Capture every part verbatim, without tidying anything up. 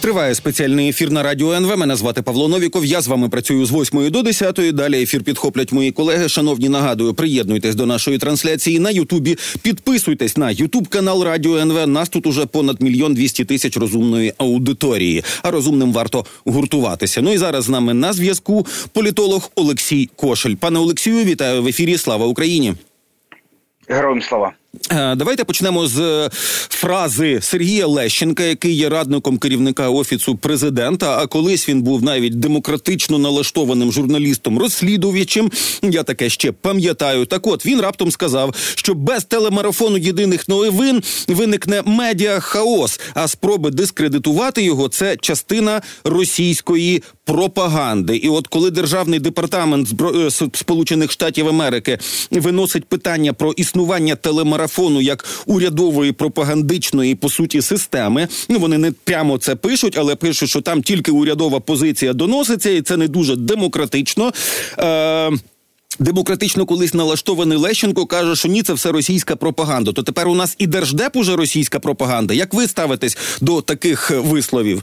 Триває спеціальний ефір на Радіо ен ве. Мене звати Павло Новіков. Я з вами працюю з восьмої до десятої. Далі ефір підхоплять мої колеги. Шановні, нагадую, приєднуйтесь до нашої трансляції на Ютубі. Підписуйтесь на Ютуб-канал Радіо ен ве. Нас тут уже понад мільйон двісті тисяч розумної аудиторії. А розумним варто гуртуватися. Ну і зараз з нами на зв'язку політолог Олексій Кошель. Пане Олексію, вітаю в ефірі. Слава Україні! Героям слава! Давайте почнемо з фрази Сергія Лещенка, який є радником керівника Офісу президента, а колись він був навіть демократично налаштованим журналістом-розслідувачем. Я таке ще пам'ятаю. Так от, він раптом сказав, що без телемарафону єдиних новин виникне медіа-хаос, а спроби дискредитувати його – це частина російської пропаганди. І от коли Державний департамент Сполучених Штатів Америки виносить питання про існування телемарафону як урядової пропагандичної, по суті, системи, ну вони не прямо це пишуть, але пишуть, що там тільки урядова позиція доноситься, і це не дуже демократично. Е- Демократично колись налаштований Лещенко каже, що ні, це все російська пропаганда. То тепер у нас і Держдеп уже російська пропаганда. Як ви ставитесь до таких висловів?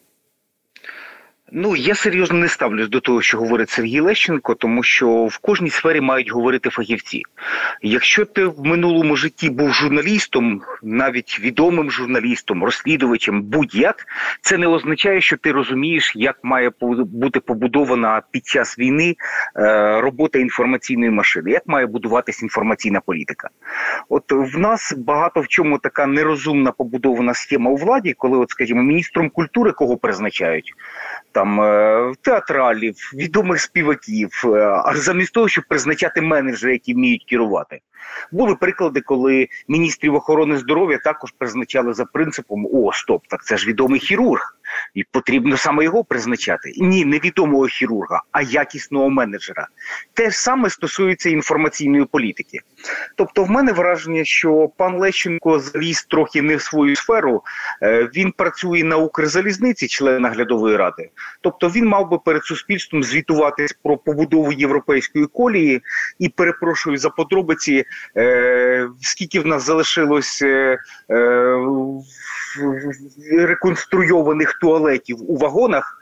Ну, я серйозно не ставлюсь до того, що говорить Сергій Лещенко, тому що в кожній сфері мають говорити фахівці. Якщо ти в минулому житті був журналістом, навіть відомим журналістом, розслідувачем, будь-як, це не означає, що ти розумієш, як має бути побудована під час війни робота інформаційної машини, як має будуватись інформаційна політика. От в нас багато в чому така нерозумна побудована схема у владі, коли, от, скажімо, міністром культури кого призначають? Там театралів, відомих співаків, а замість того, щоб призначати менеджери, які вміють керувати. Були приклади, коли міністрів охорони здоров'я також призначали за принципом: о, стоп, так це ж відомий хірург, і потрібно саме його призначати. Ні, не відомого хірурга, а якісного менеджера. Те ж саме стосується інформаційної політики. Тобто в мене враження, що пан Лещенко заліз трохи не в свою сферу, він працює на Укрзалізниці, член наглядової ради. Тобто він мав би перед суспільством звітуватись про побудову європейської колії і, перепрошую за подробиці, е, скільки в нас залишилось е, е, реконструйованих туалетів у вагонах,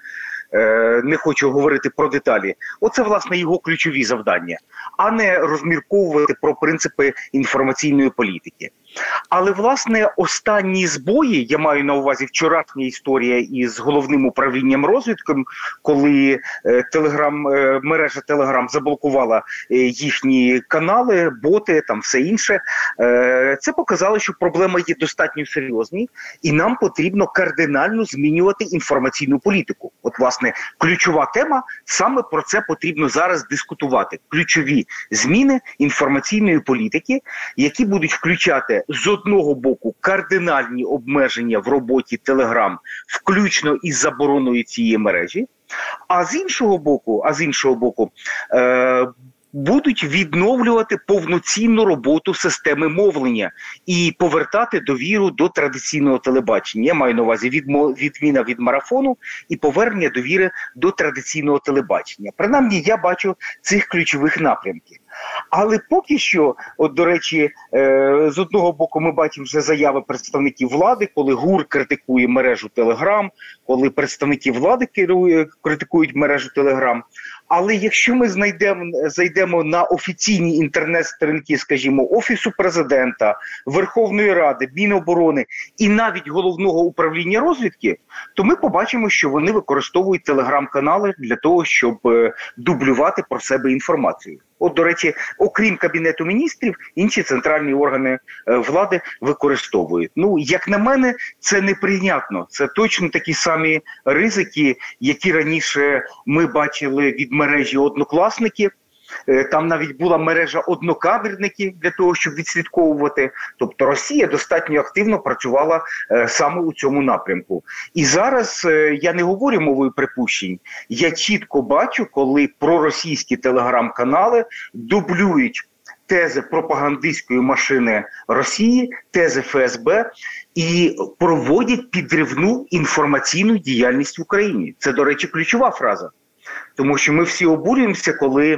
е, не хочу говорити про деталі. Оце, власне, його ключові завдання, а не розмірковувати про принципи інформаційної політики. Але, власне, останні збої, я маю на увазі вчорашня історія із головним управлінням розвідки, коли е, телеграм, е, мережа Телеграм заблокувала е, їхні канали, боти, там все інше, е, це показало, що проблеми є достатньо серйозні, і нам потрібно кардинально змінювати інформаційну політику. От, власне, ключова тема, саме про це потрібно зараз дискутувати. Ключові зміни інформаційної політики, які будуть включати з одного боку кардинальні обмеження в роботі Телеграм, включно із забороною цієї мережі, а з іншого боку, а з іншого боку, е- будуть відновлювати повноцінну роботу системи мовлення і повертати довіру до традиційного телебачення. Я маю на увазі відмо... відміна від марафону і повернення довіри до традиційного телебачення. Принаймні, я бачу цих ключових напрямків. Але поки що, от, до речі, е, з одного боку ми бачимо вже заяви представників влади, коли ГУР критикує мережу Телеграм, коли представники влади керує, критикують мережу Телеграм. Але якщо ми знайдемо, зайдемо на офіційні інтернет-сторінки, скажімо, Офісу президента, Верховної Ради, Міноборони і навіть Головного управління розвідки, то ми побачимо, що вони використовують телеграм-канали для того, щоб е, дублювати про себе інформацію. От, до речі, окрім Кабінету міністрів, інші центральні органи е, влади використовують. Ну, як на мене, це неприйнятно. Це точно такі самі ризики, які раніше ми бачили від мережі «Однокласники». Там навіть була мережа однокамерників для того, щоб відслідковувати. Тобто Росія достатньо активно працювала е, саме у цьому напрямку. І зараз е, я не говорю мовою припущень. Я чітко бачу, коли проросійські телеграм-канали дублюють тези пропагандистської машини Росії, тези Ф С Б і проводять підривну інформаційну діяльність в Україні. Це, до речі, ключова фраза. Тому що ми всі обурюємося, коли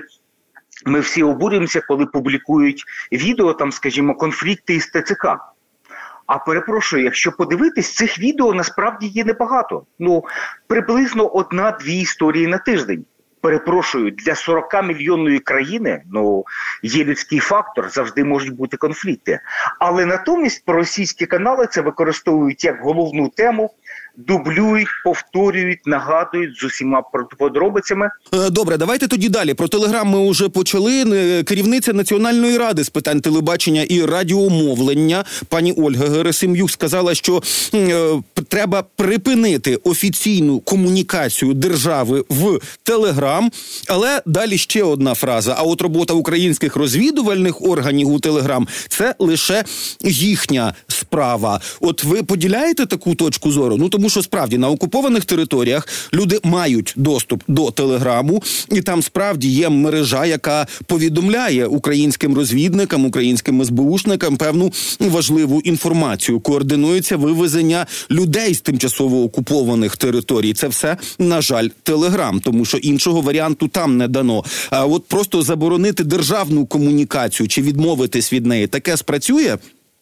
Ми всі обурюємося, коли публікують відео, там, скажімо, конфлікти із Т Ц К. А перепрошую, якщо подивитись, цих відео насправді є небагато. Ну, приблизно одна-дві історії на тиждень. Перепрошую, для сорокамільйонної країни, ну, є людський фактор, завжди можуть бути конфлікти. Але натомість російські канали це використовують як головну тему, дублюють, повторюють, нагадують з усіма подробицями. Добре, давайте тоді далі. Про Телеграм ми вже почали. Керівниця Національної ради з питань телебачення і радіомовлення пані Ольга Герасим'юк сказала, що е, треба припинити офіційну комунікацію держави в Телеграм. Але далі ще одна фраза. А от робота українських розвідувальних органів у Телеграм – це лише їхня справа. От ви поділяєте таку точку зору? Ну, тому що справді на окупованих територіях люди мають доступ до Телеграму, і там справді є мережа, яка повідомляє українським розвідникам, українським ес бе ушникам певну важливу інформацію. Координується вивезення людей з тимчасово окупованих територій. Це все, на жаль, Телеграм, тому що іншого варіанту там не дано. А от просто заборонити державну комунікацію чи відмовитись від неї, таке спрацює?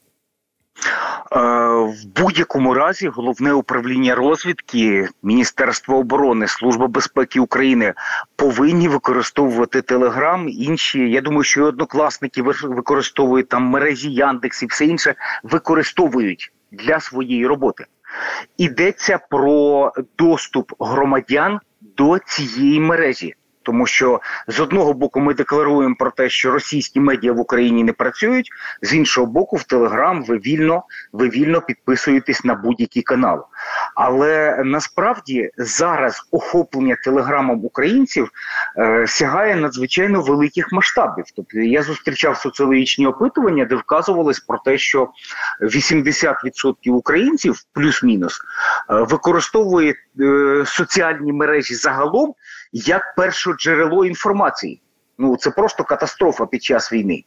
В будь-якому разі головне управління розвідки, Міністерство оборони, Служба безпеки України повинні використовувати Телеграм. Інші, я думаю, що і однокласники використовують там мережі Яндекс і все інше, використовують для своєї роботи. Йдеться про доступ громадян до цієї мережі. Тому що з одного боку ми декларуємо про те, що російські медіа в Україні не працюють, з іншого боку в Телеграм ви вільно, ви вільно підписуєтесь на будь-який канал. Але насправді зараз охоплення Телеграмом українців е, сягає надзвичайно великих масштабів. Тобто я зустрічав соціологічні опитування, де вказувалось про те, що вісімдесят відсотків українців, плюс-мінус, е, використовує е, соціальні мережі загалом як перше джерело інформації. Ну, це просто катастрофа під час війни.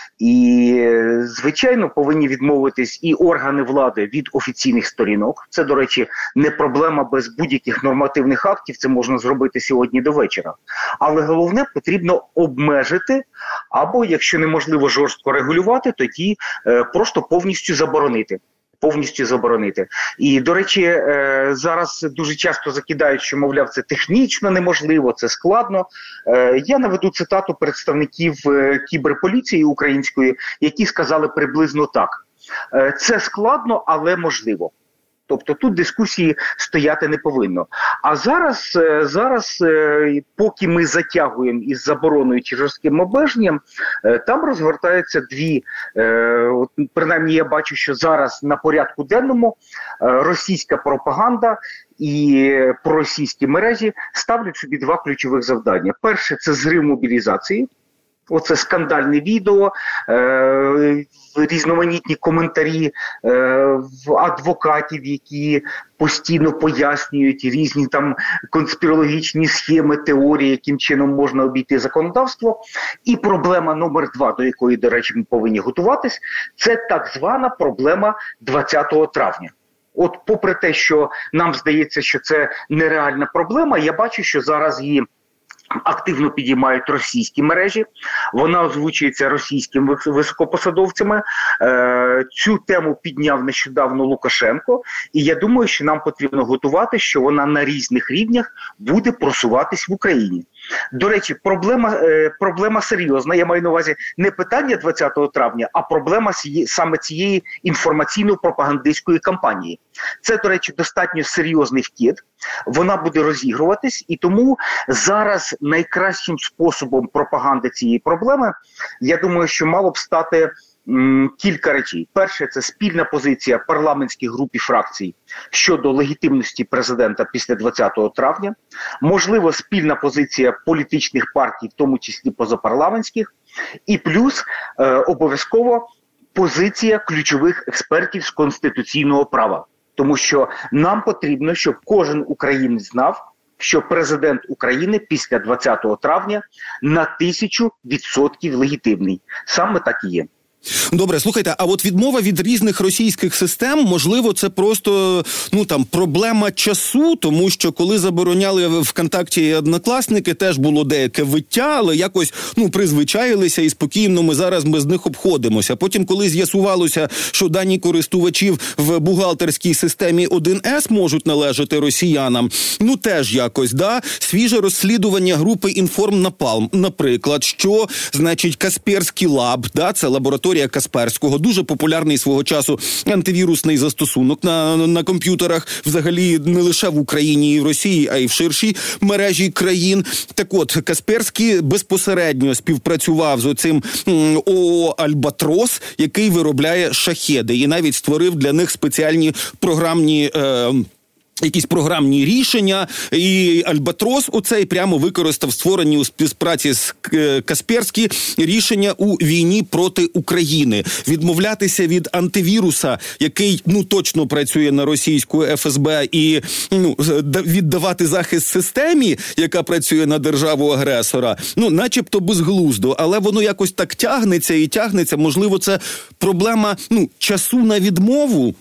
І, звичайно, повинні відмовитись і органи влади від офіційних сторінок. Це, до речі, не проблема без будь-яких нормативних актів, це можна зробити сьогодні до вечора. Але головне, потрібно обмежити, або, якщо неможливо жорстко регулювати, тоді е, просто повністю заборонити. Повністю заборонити. І, до речі, е, зараз дуже часто закидають, що, мовляв, це технічно неможливо, це складно. Е, я наведу цитату представників е, кіберполіції української, які сказали приблизно так. Е, це складно, але можливо. Тобто тут дискусії стояти не повинно. А зараз, зараз поки ми затягуємо із забороною чи жорстким обмеженням, там розгортаються дві, принаймні я бачу, що зараз на порядку денному російська пропаганда і проросійські мережі ставлять собі два ключових завдання. Перше – це зрив мобілізації. Оце скандальне відео, е, різноманітні коментарі е, адвокатів, які постійно пояснюють різні там конспірологічні схеми, теорії, яким чином можна обійти законодавство. І проблема номер два, до якої, до речі, ми повинні готуватись, це так звана проблема двадцятого травня. От попри те, що нам здається, що це нереальна проблема, я бачу, що зараз її активно підіймають російські мережі, вона озвучується російськими високопосадовцями. Е, цю тему підняв нещодавно Лукашенко, і я думаю, що нам потрібно готувати, що вона на різних рівнях буде просуватись в Україні. До речі, проблема, е, проблема серйозна, я маю на увазі не питання двадцятого травня, а проблема цієї, саме цієї інформаційно-пропагандистської кампанії. Це, до речі, достатньо серйозний вкид, вона буде розігруватись, і тому зараз найкращим способом пропаганди цієї проблеми, я думаю, що мало б стати м, кілька речей. Перше, це спільна позиція парламентських груп і фракцій щодо легітимності президента після двадцятого травня, можливо, спільна позиція політичних партій, в тому числі позапарламентських, і плюс е, обов'язково позиція ключових експертів з конституційного права. Тому що нам потрібно, щоб кожен українець знав, що президент України після двадцятого травня на тисячу відсотків легітимний. Саме так і є. Добре, слухайте, а от відмова від різних російських систем, можливо, це просто, ну, там, проблема часу, тому що коли забороняли ВКонтакті і Однокласники, теж було деяке виття, але якось, ну, призвичаїлися і спокійно ми зараз без них обходимося. Потім, коли з'ясувалося, що дані користувачів в бухгалтерській системі один ес можуть належати росіянам, ну, теж якось, да? Свіже розслідування групи Інформнапалм, наприклад, що, значить, Касперський лаб, да, це лабораторія Касперського, дуже популярний свого часу антивірусний застосунок на, на комп'ютерах, взагалі не лише в Україні і в Росії, а й в ширшій мережі країн. Так от, Касперський безпосередньо співпрацював з оцим ООО «Альбатрос», який виробляє шахеди, і навіть створив для них спеціальні програмні е, якісь програмні рішення, і Альбатрос оцей прямо використав створені у співпраці з Касперським рішення у війні проти України. Відмовлятися від антивіруса, який, ну, точно працює на російську еф ес бе, і, ну, віддавати захист системі, яка працює на державу-агресора, ну, начебто безглуздо, але воно якось так тягнеться і тягнеться. Можливо, це проблема, ну, часу на відмову?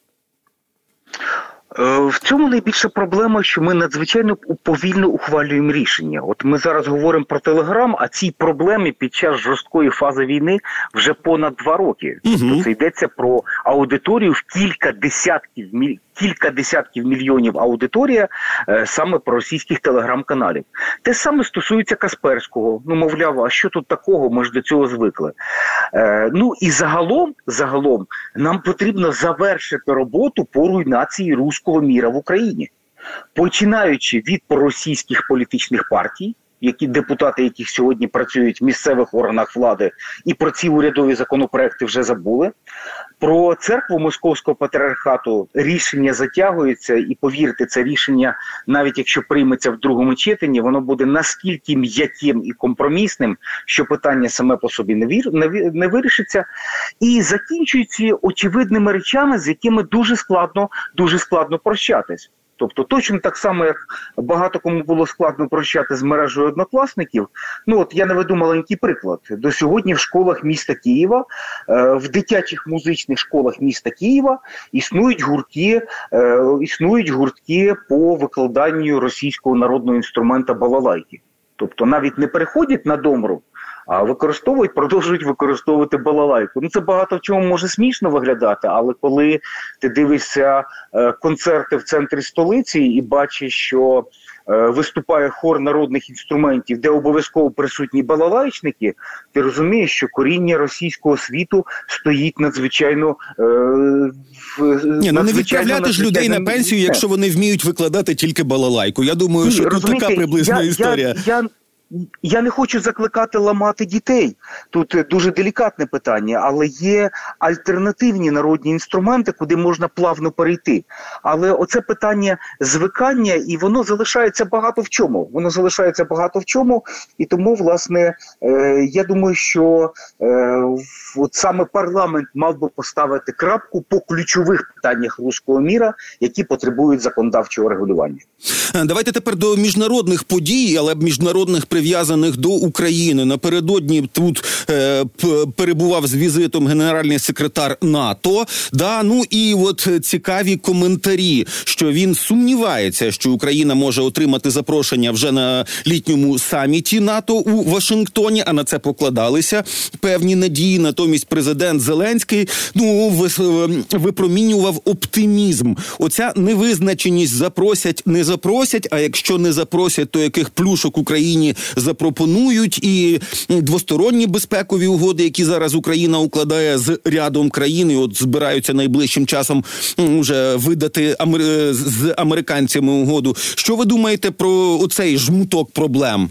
В цьому найбільша проблема, що ми надзвичайно повільно ухвалюємо рішення. От ми зараз говоримо про Телеграм, а цій проблемі під час жорсткої фази війни вже понад два роки. Угу. Тобто це йдеться про аудиторію в кілька десятків, кілька десятків мільйонів аудиторія е, саме про російських телеграм-каналів. Те саме стосується Касперського. Ну, мовляв, а що тут такого, ми ж до цього звикли. Е, ну і загалом, загалом нам потрібно завершити роботу по руйнації руського міра в Україні. Починаючи від проросійських політичних партій, які депутати, яких сьогодні працюють в місцевих органах влади, і про ці урядові законопроекти вже забули. Про церкву Московського патріархату рішення затягується, і повірте, це рішення, навіть якщо прийметься в другому читанні, воно буде наскільки м'яким і компромісним, що питання саме по собі не, вір... не вирішиться. І закінчується очевидними речами, з якими дуже складно, дуже складно прощатись. Тобто точно так само, як багато кому було складно прощати з мережею однокласників. Ну от я наведу маленький приклад. До сьогодні в школах міста Києва, в дитячих музичних школах міста Києва існують гуртки, існують гуртки по викладанню російського народного інструмента балалайки. Тобто навіть не переходять на домру, а використовують, продовжують використовувати балалайку. Ну, це багато в чому може смішно виглядати, але коли ти дивишся е, концерти в центрі столиці і бачиш, що е, виступає хор народних інструментів, де обов'язково присутні балалайчники, ти розумієш, що коріння російського світу стоїть надзвичайно... Е, в, Ні, ну не відправляти ж людей на пенсію, якщо вони вміють викладати тільки балалайку. Я думаю, Ні, що тут така приблизна я, історія. Я, я... Я не хочу закликати ламати дітей. Тут дуже делікатне питання, але є альтернативні народні інструменти, куди можна плавно перейти. Але оце питання звикання, і воно залишається багато в чому. Воно залишається багато в чому, і тому, власне, е, я думаю, що е, от саме парламент мав би поставити крапку по ключових питаннях руського міра, які потребують законодавчого регулювання. Давайте тепер до міжнародних подій, але міжнародних прив'язаних до України. Напередодні тут е, перебував з візитом генеральний секретар НАТО. Да, ну і от цікаві коментарі, що він сумнівається, що Україна може отримати запрошення вже на літньому саміті НАТО у Вашингтоні, а на це покладалися певні надії. Натомість президент Зеленський, ну, випромінював оптимізм. Оця невизначеність запросять, не запросять, а якщо не запросять, то яких плюшок Україні запропонують, і двосторонні безпекові угоди, які зараз Україна укладає з рядом країн, і от збираються найближчим часом вже видати амер... з американцями угоду. Що ви думаєте про оцей жмуток проблем?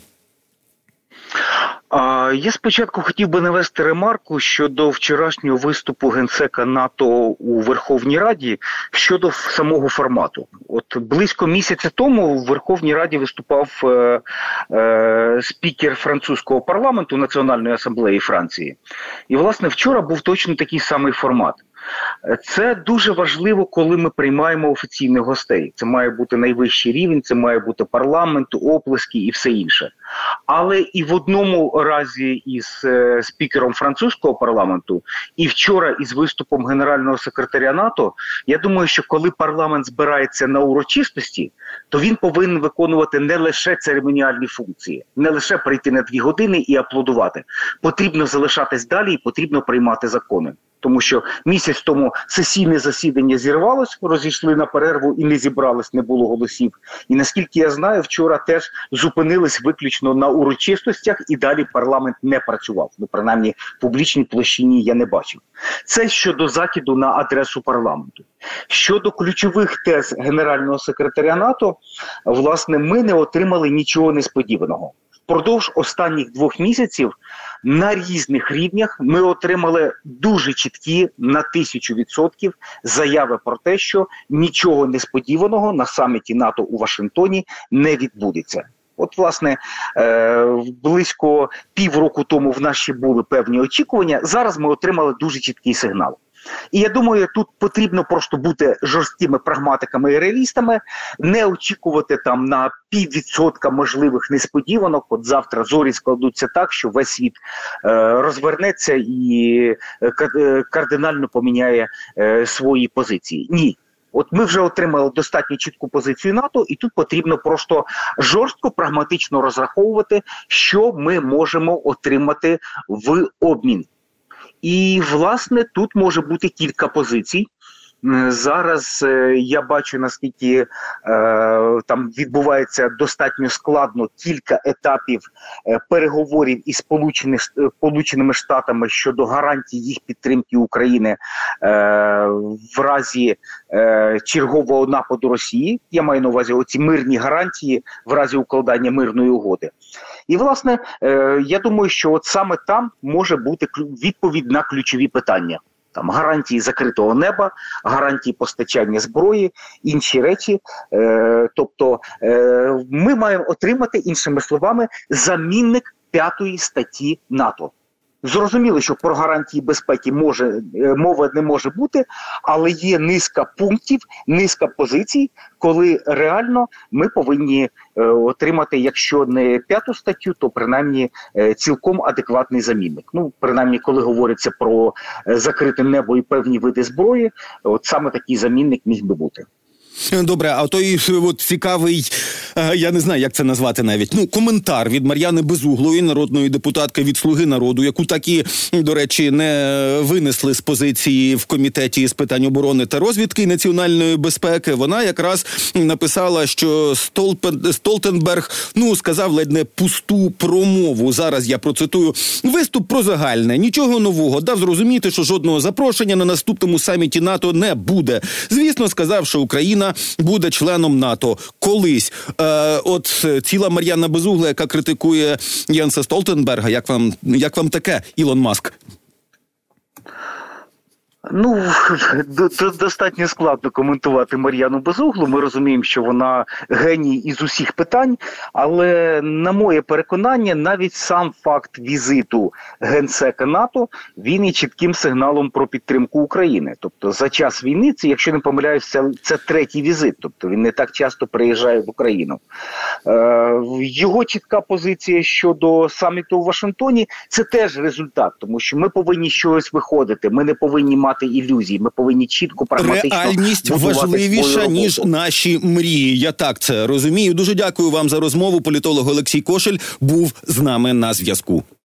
А, я спочатку хотів би навести ремарку щодо вчорашнього виступу генсека НАТО у Верховній Раді щодо самого формату. От близько місяця тому в Верховній Раді виступав е, е, спікер французького парламенту Національної асамблеї Франції. І, власне, вчора був точно такий самий формат. Це дуже важливо, коли ми приймаємо офіційних гостей. Це має бути найвищий рівень, це має бути парламент, оплески і все інше. Але і в одному разі із е, спікером французького парламенту, і вчора із виступом генерального секретаря НАТО, я думаю, що коли парламент збирається на урочистості, то він повинен виконувати не лише церемоніальні функції, не лише прийти на дві години і аплодувати. Потрібно залишатись далі і потрібно приймати закони. Тому що місяць тому сесійне засідання зірвалось, розійшли на перерву і не зібрались, не було голосів. І наскільки я знаю, вчора теж зупинились виключно на урочистостях і далі парламент не працював. Ну, принаймні, в публічній площині я не бачив. Це щодо закиду на адресу парламенту. Щодо ключових тез генерального секретаря НАТО, власне, ми не отримали нічого несподіваного. Впродовж останніх двох місяців на різних рівнях ми отримали дуже чіткі на тисячу відсотків заяви про те, що нічого несподіваного на саміті НАТО у Вашингтоні не відбудеться. От, власне, е- близько півроку тому в нас ще були певні очікування, зараз ми отримали дуже чіткий сигнал. І я думаю, тут потрібно просто бути жорсткими прагматиками і реалістами, не очікувати там на піввідсотка можливих несподіванок. От завтра зорі складуться так, що весь світ е, розвернеться і е, кардинально поміняє е, свої позиції. Ні. От ми вже отримали достатньо чітку позицію НАТО, і тут потрібно просто жорстко, прагматично розраховувати, що ми можемо отримати в обмін. І, власне, тут може бути кілька позицій. Зараз е, я бачу, наскільки е, там відбувається достатньо складно кілька етапів е, переговорів із Сполученими, Сполученими Штатами щодо гарантій їх підтримки України е, в разі е, чергового нападу Росії. Я маю на увазі оці мирні гарантії в разі укладання мирної угоди. І, власне, е, я думаю, що от саме там може бути відповідь на ключові питання. Там гарантії закритого неба, гарантії постачання зброї, інші речі. Е, тобто е, ми маємо отримати, іншими словами, замінник п'ятої статті НАТО. Зрозуміло, що про гарантії безпеки може, мови не може бути, але є низка пунктів, низка позицій, коли реально ми повинні е, отримати, якщо не п'яту статтю, то принаймні е, цілком адекватний замінник. Ну, принаймні, коли говориться про е, закрите небо і певні види зброї, от саме такий замінник міг би бути. Добре, а той от цікавий, я не знаю, як це назвати навіть, ну, коментар від Мар'яни Безуглої, народної депутатки від «Слуги народу», яку так і, до речі, не винесли з позиції в комітеті з питань оборони та розвідки і національної безпеки. Вона якраз написала, що Столпен, Столтенберг, ну, сказав ледь не пусту промову. Зараз я процитую. Виступ про загальне, нічого нового, дав зрозуміти, що жодного запрошення на наступному саміті НАТО не буде. Звісно, сказав, що Україна буде членом НАТО колись. Е, от ціла Мар'яна Безугла, яка критикує Єнса Столтенберга. Як вам, як вам таке, Ілон Маск? Ну, достатньо складно коментувати Мар'яну Безуглу. Ми розуміємо, що вона геній із усіх питань, але, на моє переконання, навіть сам факт візиту генсека НАТО, він є чітким сигналом про підтримку України. Тобто, за час війни, це, якщо не помиляюся, це третій візит, тобто він не так часто приїжджає в Україну. Е, його чітка позиція щодо саміту у Вашингтоні – це теж результат, тому що ми повинні щось виходити, ми не повинні мати ілюзій. Ми повинні чітко, прагматично реальність важливіша, ніж наші мрії. Я так це розумію. Дуже дякую вам за розмову. Політолог Олексій Кошель був з нами на зв'язку.